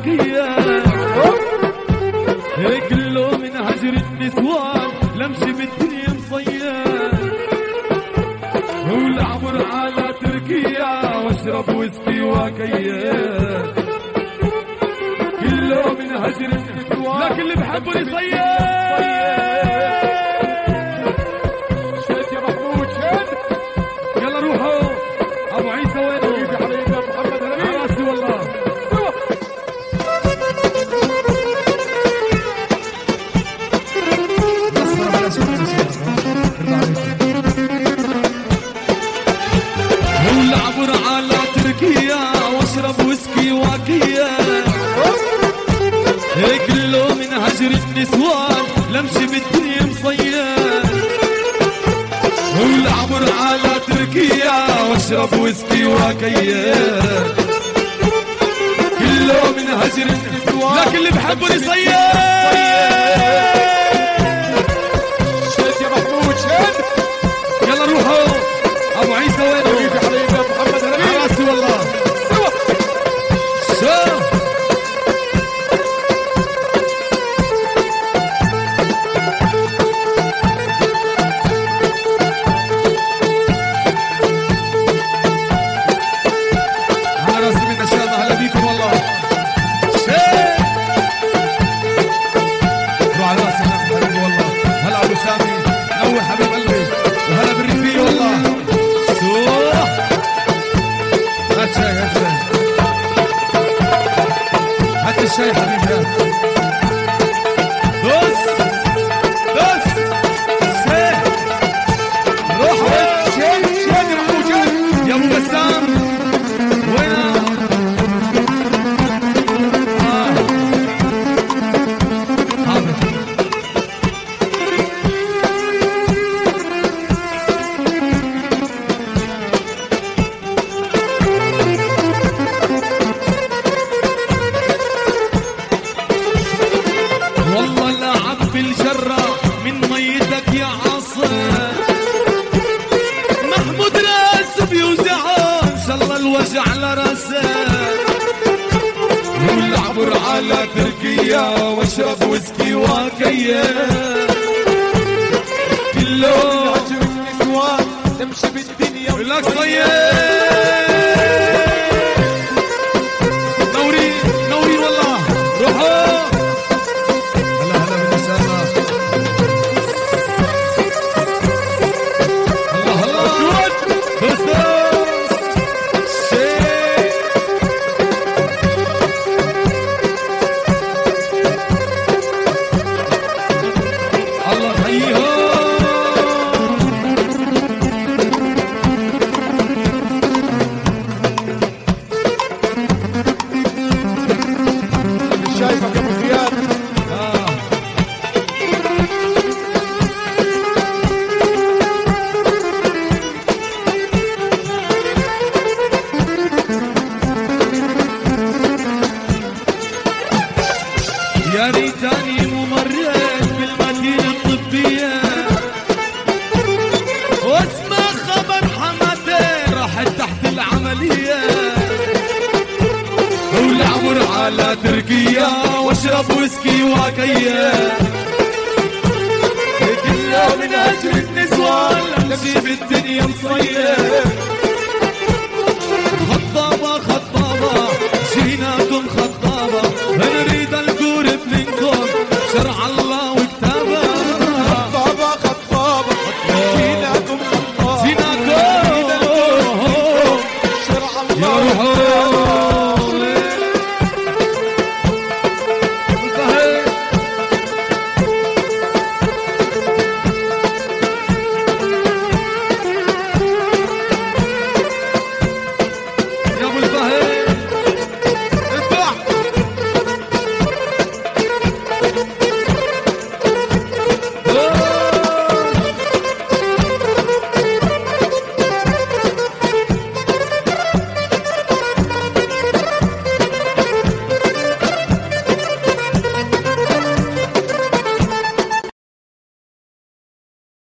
واكية، كله من هجر النسوان لمشي بالدنيا مصيان، والعبر على تركيا واشرب ويسكي واكية، كله من هجر النسوان لكن اللي بحبه يصيان. شد يا محمود شد، يلا روحوا ابو عيسى وينه؟ حبيبي حبيبي محمد هلا راسي والله. والعبر على تركيا واشرب ويسكي واكية، كله من هجر النسوان لمشي بالدنيا مصيان، والعبر على تركيا واشرب ويسكي واكية، كله من هجر النسوان لكن اللي بحبه يصيان. شد يا محمود شد، يلا روحوا ابو عيسى وينه؟ حبيبي حبيبي محمد هلا راسي والله. شو على راسي من الشام، هلا بيكم والله. شيء روح على راسي حبيبي والله. هلا ابو سامي نور حبيب قلبي، وهلا بالرفيق والله. شو هات شاي هات شاي هات الشاي حبيبي هات. دوس دوس شيء روح شد شد يا محمود شد. يا ابو بسام وين؟ حاضر. والله لعب بالجرة من ميتك يا عصر، محمود راسه بيوجعه ان شاء الله الوجع على راسه، والعبر على تركيا واشرب ويسكي واكية، كله هجر النسوان تمشي بالدنيا لك صياد. نوري نوري والله روحوا. هلا هلا بالنسامة. الله الله بس شيء. الله يحييهم. مش شايفك يا ابو زياد. يا ريتاني ممرض بالمدينة الطبية، واسمع خبر حماتي راحت تحت العملية، والعبر على تركيا واشرب ويسكي واكية، كله من اجل النسوان لمشي بالدنيا مصير،